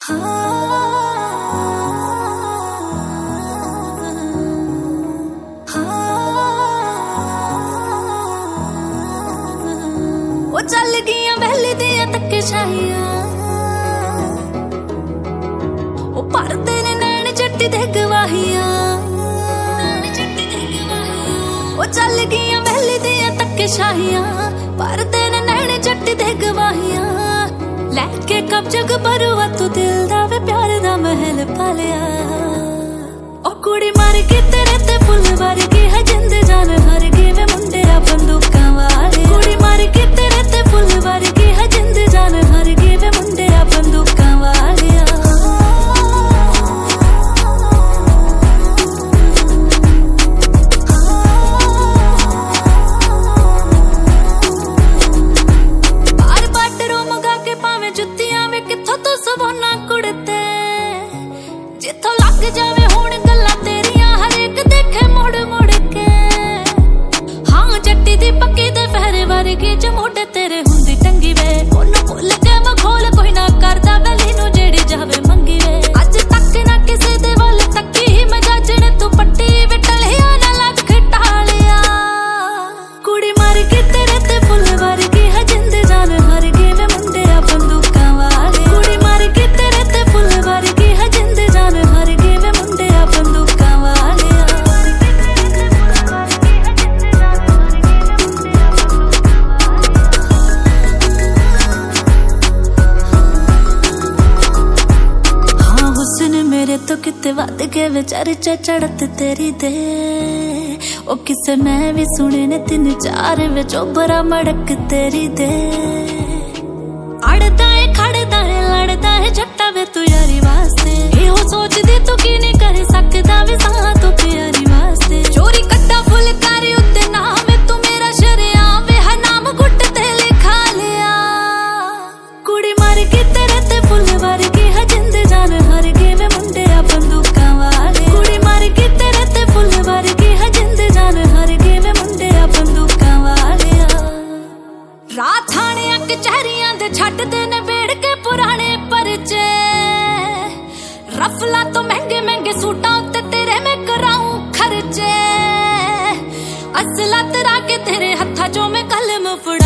वो चल गया बहली दिया तक शाहियां, वो भरते ने नैन चट्टी दे गवाहियां। वो चल गया बहली दिया तक शाहियां, भरते ने नैन चट्टी दे गवाहियां। लैके कब जग भरुआ तू दिल दा वे प्यार दा महल पालिया। ओ कुड़ी मार के तेरे ते फुल वर्गी है जिंद जान हर गए वे मुंडेया बंदूकां वाले। कुड़ी मार के तेरे ते फुल वर्गी है जिंद जान हर गए वे मुंडेया बंदूकां वालिया। बार बाटरों मगा के पावे जुत्तियां वे किथों तो सबोना कुड़ते। जिथों लग जावे हुण गल्लां तेरियां हर एक देखे मुड़ मुड़ के। हाँ जट्टी दी पक्की दे फहरे वर्गी च मोढे तेरे हुंदी टंगी वे। ओनू भुल के मखोल कोई ना करदा वैली नू जेड़ी जावे मंगी वे। अज तक ना किसे दे वल तक्की मैं जाजण तू पट्टी वे टलिया ना लख टालिया। कुड़ी मार के तेरे ते फुल वर्गी है जिंद जान हर गए वे मुंडेया बंदूकां वाले। कुड़ी मार के तेरे ते फुल वर्गी है जिंद जान हर गए वे मुंडेया बंदूकां वाले। हाँ हुस्न मेरे तो किते वध के वे चर्चा चढ़त तेरी दे। ओ किसे मैं भी सुने ने 3-4 वे चोबरा मड़क तेरी दे। अड़दा है खड़दा है लड़दा है जट्टा वे तू यारी वास्ते। एहो सोचदी तू की नहीं कर सकदा वे सां तू प्यारी वास्ते। चोरी कट्टा फुलकारी उत्ते नाम तू मेरा शरेआम वे है नाम गुट ते लिखा लिया। कुड़ी मार के तेरे ते फुल वर्गी है जिंद जान हर गए वे मुंडेया बंदूकां वाले। कुड़ी मार के तेरे ते फुल वर्गी है जिंद जान हर गए वे मुंडेया बंदूकां वाले। रात थाणियां कचहरियां दे छड्डदे ने वेड़ के पुराने परचे। रफला तो महंगे महंगे सूटां उत्ते तेरे मैं कराऊं खर्चे। असला तरा के तेरे हत्था चों मैं कलम फड़ा।